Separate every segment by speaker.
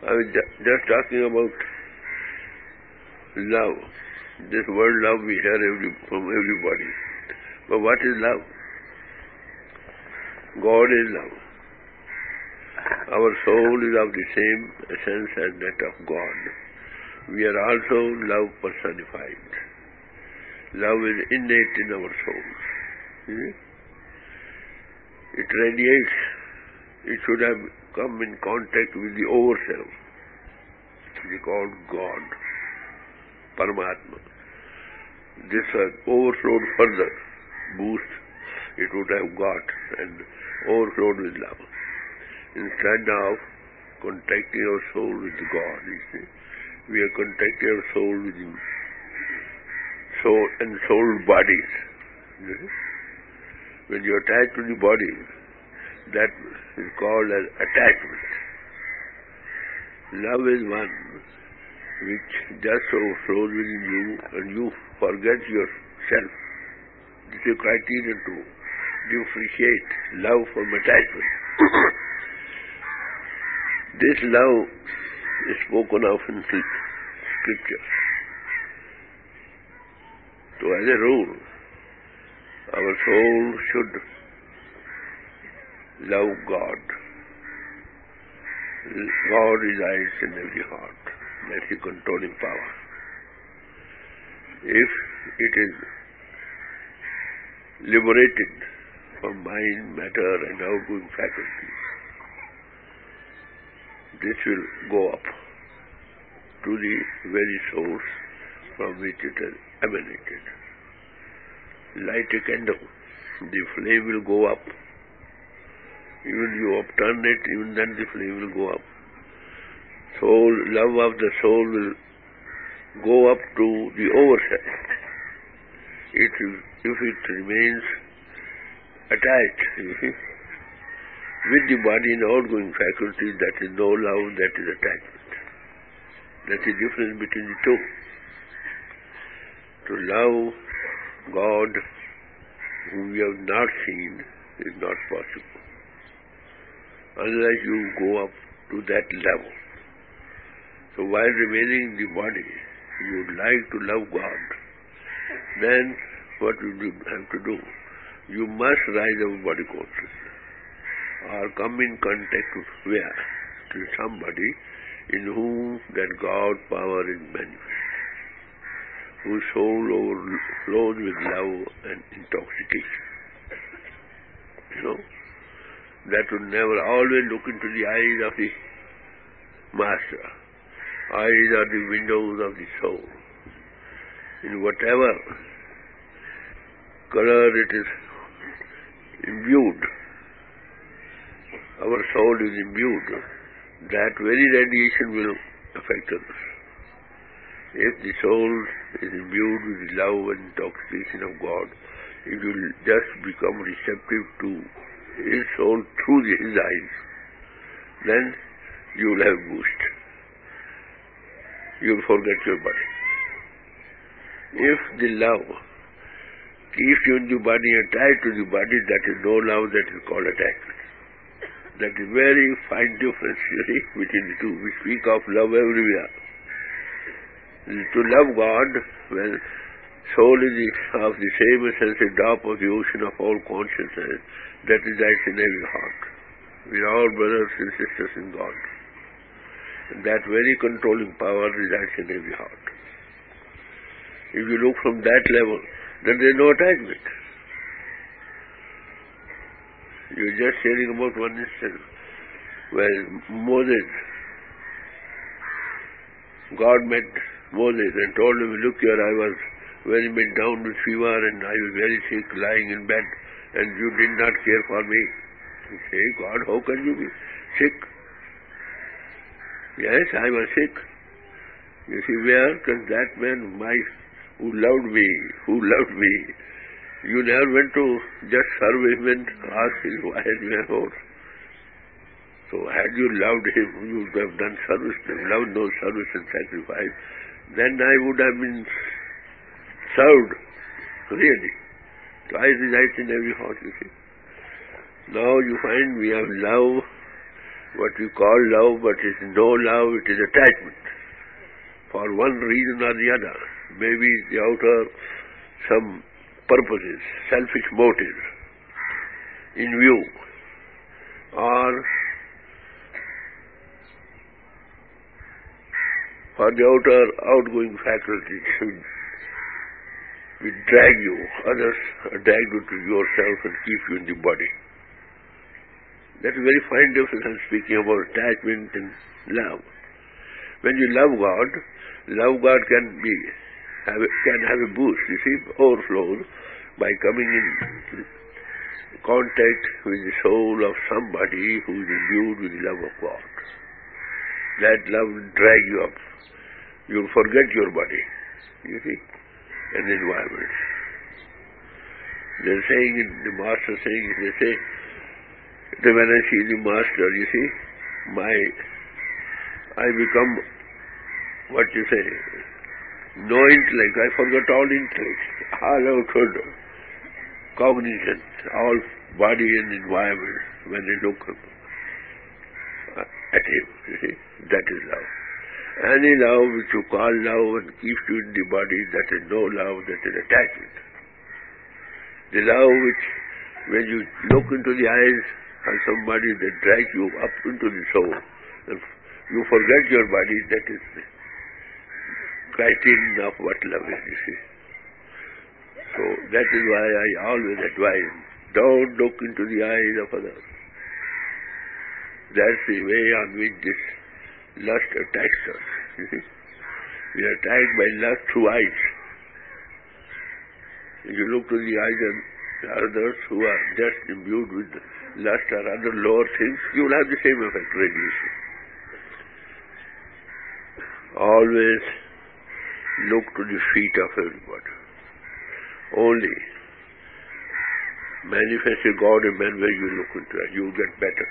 Speaker 1: I was just talking about love. This word love we hear from everybody. But what is love? God is love. Our soul is of the same essence as that of God. We are also love personified. Love is innate in our souls. It radiates. It should have come in contact with the overself. It is called God, Paramatma. This has overflowed further, boost, it would have got and overflowed with love. Instead of contacting our soul with God, we are contacting our soul with soul and soul bodies. When you attach to the body, that is called as attachment. Love is one which just overflows within you and you forget yourself. This is a criterion to differentiate love from attachment. This love is spoken of in scripture. So as a rule, our soul should love God. God resides in every heart. That's the controlling power. If it is liberated from mind, matter and outgoing faculties, this will go up to the very source from which it has emanated. Light a candle, the flame will go up. Even you upturn it, even then the flame will go up. Soul, love of the soul will go up to the overself. If it remains attached with the body and outgoing faculties, that is no love, that is attachment. That is the difference between the two. To love God, whom we have not seen, is not possible. Unless you go up to that level. So while remaining in the body, you would like to love God, then what you have to do? You must rise above body consciousness, or come in contact with somebody in whom that God power is manifest, whose soul overflows with love and intoxication. That would never always look into the eyes of the Master. Eyes are the windows of the soul. In whatever color it is imbued, our soul is imbued, that very radiation will affect others. If the soul is imbued with the love and intoxication of God, it will just become receptive to His soul through His eyes. Then you will have boost. You will forget your body. If the love keeps you in the body and tied to the body, that is no love, that is called attachment. That is very fine difference, between the two. We speak of love everywhere. To love God, when soul is of the same essence, a drop of the ocean of all consciousness, that resides in every heart. We are all brothers and sisters in God. And that very controlling power resides in every heart. If you look from that level, then there is no attachment. You are just sharing about one instance where Moses, God met Moses and told him, look here, I was very much down with fever and I was very sick, lying in bed, and you did not care for me. You say, God, how can you be sick? Yes, I was sick. You see, where can that man, who loved me, you never went to just serve him and ask him why he went. So had you loved him, you would have done service, loved no service and sacrifice, then I would have been served, really. So I reside in every heart, you see. Now you find we have love what we call love, but it is no love, it is attachment. For one reason or the other. Maybe the outer some purposes, selfish motives in view, or for the outer outgoing faculties which drag you, others drag you to yourself and keep you in the body. That's a very fine difference. I'm speaking about attachment and love. When you love God can have a boost, you see, overflows by coming in contact with the soul of somebody who is imbued with the love of God. That love will drag you up. You'll forget your body, you see, and the environment. They're saying, the master saying, they say, when I see the master, you see, I become, what you say, no intellect. I forgot all intellect, all outward cognition, all body and environment when I look at him, you see, that is love. Any love which you call love and keeps you in the body, that is no love, that is attachment. The love which, when you look into the eyes of somebody, that drags you up into the soul, and you forget your body, that is the criterion of what love is, you see. So that is why I always advise, don't look into the eyes of others. That's the way on which this lust attacks us, you see. We are attacked by lust through eyes. If you look to the eyes of others who are just imbued with lust or other lower things, you will have the same effect, radiation. Always look to the feet of everybody. Only manifest a God in man where you look into it. You will get better.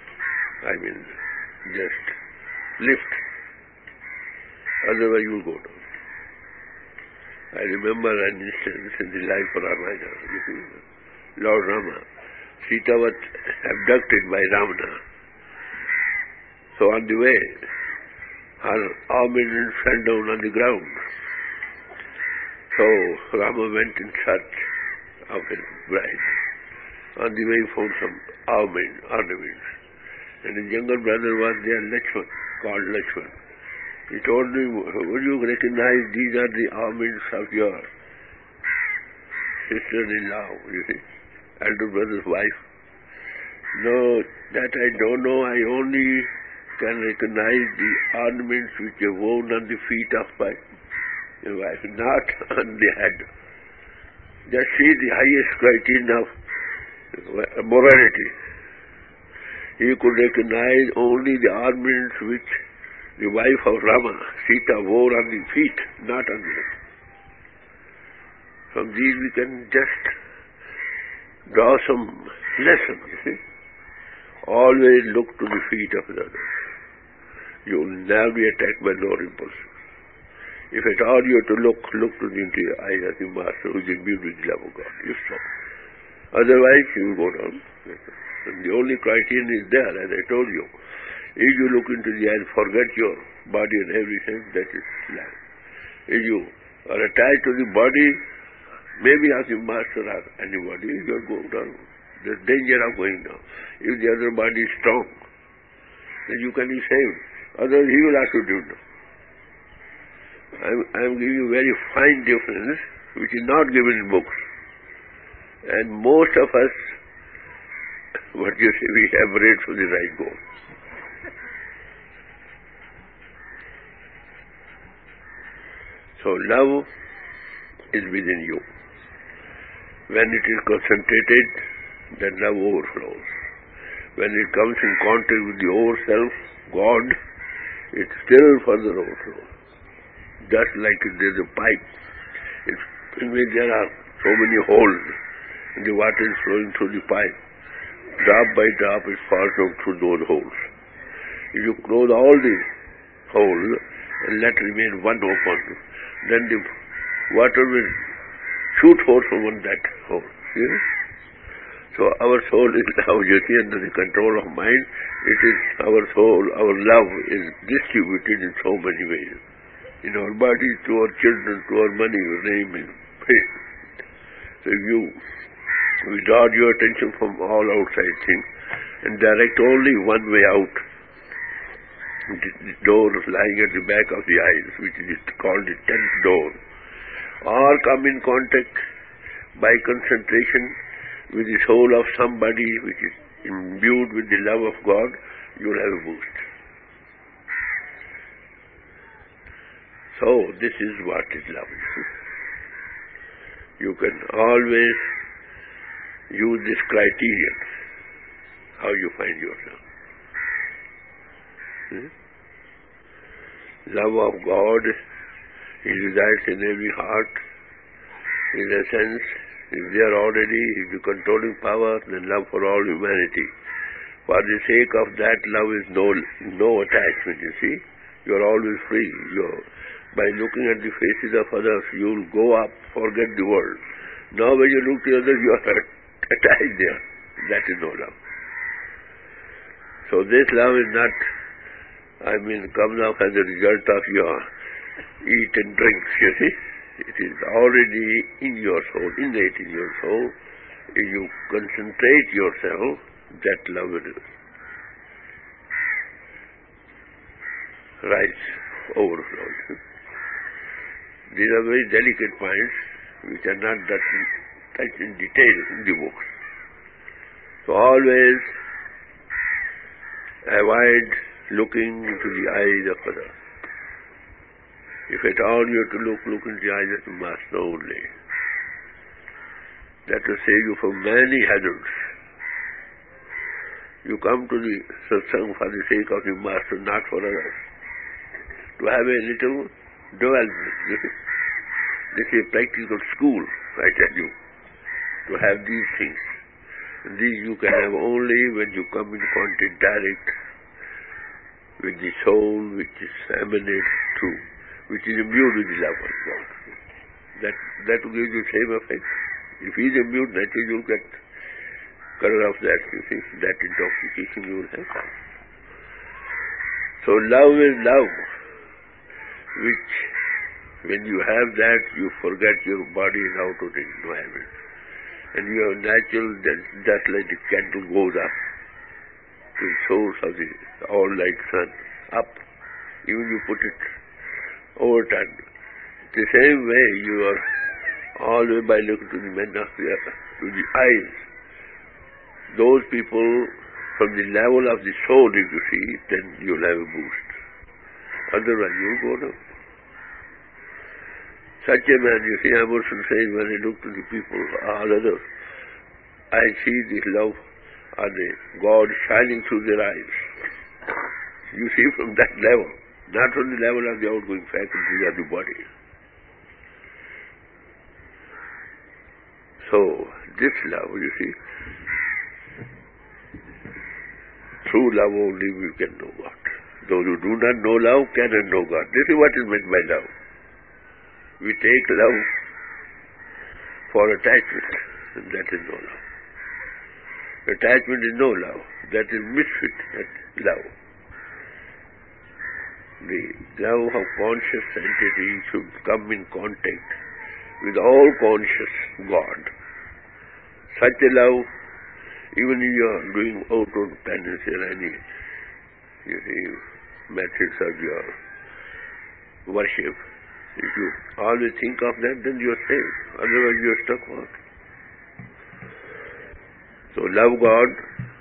Speaker 1: Just lift. Otherwise you will go down. I remember an instance in the life of Ramayana. You see, Lord Rama. Sita was abducted by Ravana. So on the way, her armament fell down on the ground. So Rama went in search of his bride. On the way he found some ornaments. And his younger brother was there, Lakshman, called Lakshman. He told me, would you recognize these are the ornaments of your sister-in-law, you see, elder brother's wife? No, that I don't know. I only can recognize the ornaments which are worn on the feet of my wife, not on the head. That is the highest criterion of morality. He could recognize only the ornaments which the wife of Rama, Sita, wore on the feet, not on the head. From these we can just draw some lesson, you see. Always look to the feet of the others. You will never be attacked by lower impulses. If at all you have to look to the interior eyes of the Master who is imbued with the love of God. You stop. Otherwise you will go down. And the only criterion is there, as I told you. If you look into the eyes, forget your body and everything, that is love. If you are attached to the body, maybe as the Master or anybody, you will go down. There is danger of going down. If the other body is strong, then you can be saved. Otherwise he will have to do it. I am giving you a very fine difference, which is not given in books. And most of us, what you say, we have read for the right goal. So love is within you. When it is concentrated, then love overflows. When it comes in contact with the overself, God, it still further overflows. Just like there is a pipe in which there are so many holes, and the water is flowing through the pipe. Drop by drop it falls out through those holes. If you close all the holes and let remain one open, then the water will shoot forth from that hole. See? So So our soul is now, you see, under the control of mind. It is our soul, our love is distributed in so many ways. In our body, to our children, to our money, your name is paid. So if you withdraw your attention from all outside things and direct only one way out, the door lying at the back of the eyes, which is called the 10th door, or come in contact by concentration with the soul of somebody which is imbued with the love of God, you will have a boost. So this is what is love. You can always use this criterion, how you find yourself. Love of God, He resides in every heart. In essence, if there already is the controlling power, then love for all humanity. For the sake of that, love is no attachment, you see. You are always free. By looking at the faces of others, you will go up, forget the world. Now when you look to others, you are attached there. That is no love. So this love is not, comes up as a result of your eat and drinks, you see. It is already in your soul, innate in your soul. If you concentrate yourself, that love will rise, overflow. These are very delicate points which are not touched in detail in the books. So always avoid looking into the eyes of others. If at all you have to look into the eyes of the Master only. That will save you from many hazards. You come to the satsang for the sake of the Master, not for others. To have a little development. This is a practical school, I tell you, to have these things. And these you can have only when you come in contact direct with the soul which is emanates through, which is imbued with the love of God. That will give you the same effect. If he is imbued, naturally you will get color of that, you see, that intoxication you will have. So love is love, which when you have that, you forget your body and outward environment. And your natural, just like the candle goes up to the source of the all-light sun, up, even you put it overturned. The same way you are always by looking to the men of to the eyes. Those people from the level of the soul, if you see, then you'll have a boost. Otherwise you'll go down. Such a man, you see, Emerson says, when I look to the people, all others, I see the love of the God shining through their eyes. You see from that level, not from the level of the outgoing faculties of the body. So, this love, you see, through love only we can know God. Those who do not know love cannot know God. This is what is meant by love. We take love for attachment, and that is no love. Attachment is no love. That is misfit love. The love of conscious entity should come in contact with all conscious God. Such a love, even if you are doing outward penance or any, you see, methods of your worship, if you always think of that, then you are saved. Otherwise you are stuck on. So love God.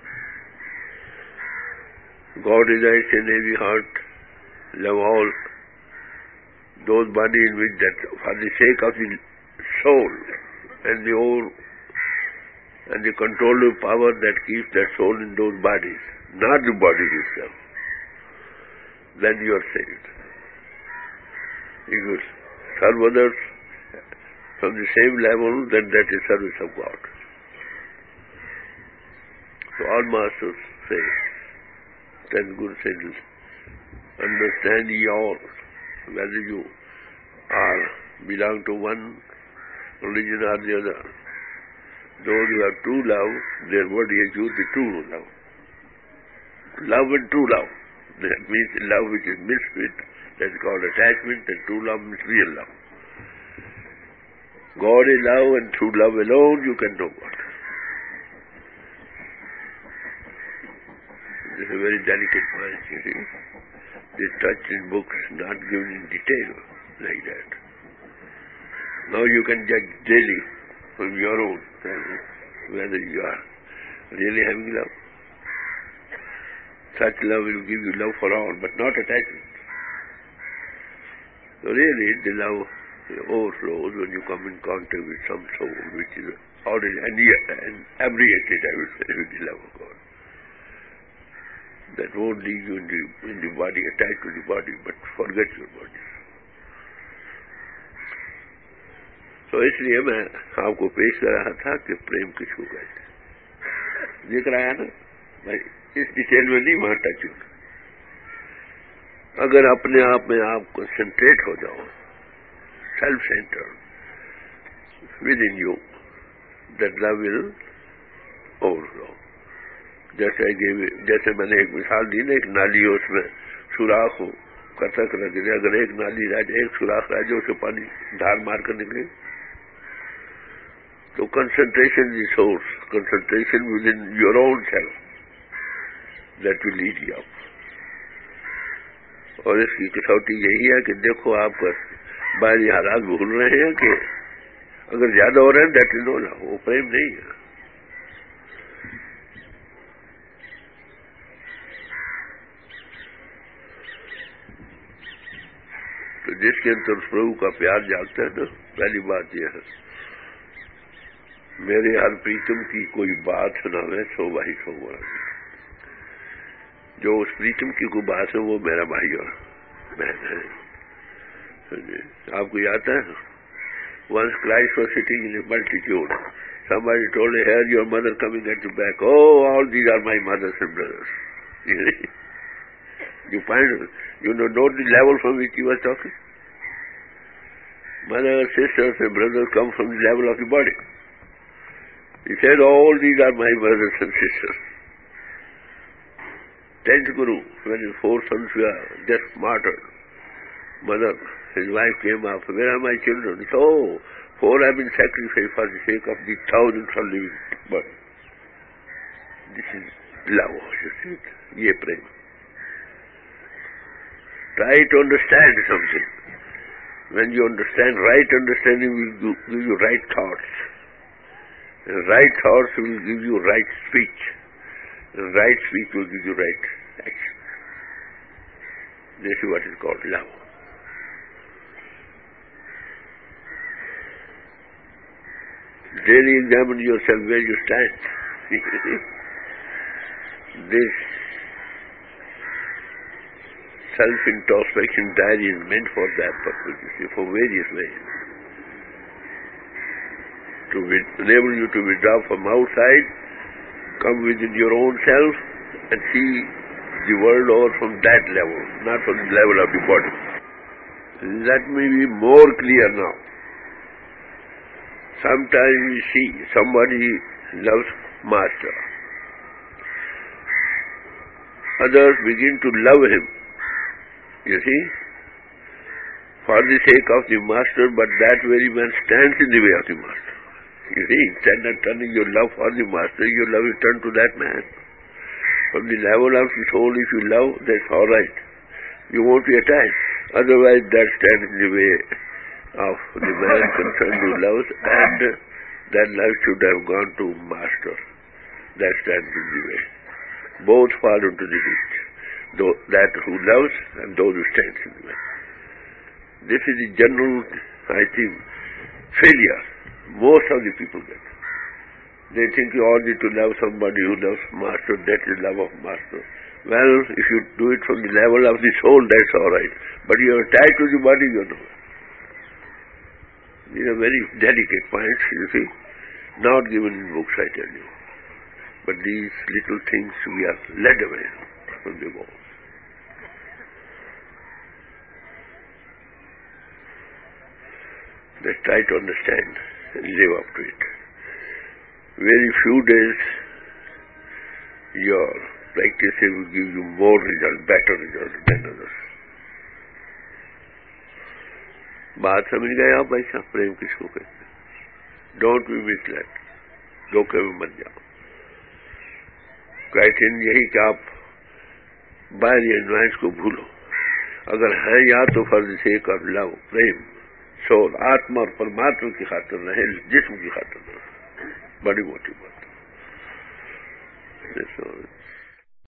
Speaker 1: God resides in every heart. Love all those bodies in which that, for the sake of the soul and the whole and the controlling power that keeps that soul in those bodies, not the body itself, then you are saved. If you serve others from the same level, then that is service of God. So all masters say, then Guru says, understand ye all, whether you belong to one religion or the other, Those who have true love, their word is used the true love. Love and true love. That means love which is mixed with, that's called attachment, and true love means real love. God is love, and through love alone you can know God. This is a very delicate point, you see. They touch in books, not given in detail like that. Now you can judge daily from your own whether you are really having love. Such love will give you love for all, but not attachment. So really, the love overflows when you come in contact with some soul which is already abbreviated, I would say, with the love of God. That won't leave you in the body, attached to the body, but forget your body. तो इसलिए मैं आपको पेश कर रहा था कि प्रेम किसको कहते हैं। देख रहा है ना भाई, इस डिटेल में नहीं वहां टच होगा। अगर अपने आप में आप कंसंट्रेट हो जाओ, self centred within you, that love will overflow. जैसे मैंने एक मिसाल दी ना, एक नाली हो, उसमें सुराख हो, कतक लग जाए, अगर एक नाली रह जाए, एक सुराख रह जाए, उसे पानी धार मार कर निकले। तो concentration is source, concentration within your own self, that will lead you up. और इसकी कसौटी यही है कि देखो आप बाहरी हालात भूल रहे हैं कि अगर ज्यादा हो रहे हैं, दैट इज नो लव, वो प्रेम नहीं है। तो जिसके अंदर प्रभु का प्यार जागता है ना, पहली बात यह है, मेरे हर प्रीतम की कोई बात सुनावे, सो भाई सो बोला। जो उस प्रीतम की कोई बात है, वो मेरा भाई और बहन है। आपको याद है, once Christ was sitting in a multitude, somebody told him, here your mother coming at your back. Oh, all these are my mothers and brothers. You find, you know the level from which he was talking? Mothers, sisters and brothers come from the level of the body. He said, all these are my brothers and sisters. 10th Guru, when his 4 sons were just martyred, mother, his wife came up, where are my children? He said, oh, 4 have been sacrificed for the sake of the thousands of living. But this is love, you see. Ye prem. Try to understand something. When you understand, right understanding will give you right thoughts. And right thoughts will give you right speech. And right speech will give you right action. This is what is called love. Daily examine yourself where you stand. This self-introspection diary is meant for that purpose, you see, for various ways. To enable you to withdraw from outside, come within your own self and see the world over from that level, not from the level of the body. Let me be more clear now. Sometimes we see somebody loves master. Others begin to love him, you see, for the sake of the master, but that very man stands in the way of the master. You see, instead of turning your love for the master, your love is turned to that man. From the level of the soul, if you love, that's all right. You won't be attached. Otherwise, that stands in the way of the man concerned who loves, and that love should have gone to master. That stands in the way. Both fall into the ditch. That who loves and those who stand in the way. This is the general, I think, failure most of the people get. They think you all need to love somebody who loves master, that is love of master. Well, if you do it from the level of the soul, that's all right. But you are tied to the body, you know. These are very delicate points, you see. Not given in books, I tell you. But these little things we are led away from the goal. Let's try to understand and live up to it. very few days your practice will give you more result, better result than others. بات سمجھ گئے آپ ایسا پریم کس کو کہتے ہیں؟ Don't be مسلیڈ، دھوکے میں مت جاؤ. کرائٹیرین یہی کہ آپ باہری انوائس کو بھولو، اگر ہے یا تو فرض سے کر لو، پریم سول آتما اور پرماتما کی خاطر رہے، جسم کی خاطر نہ رہے. بڑی موٹی بات ہے.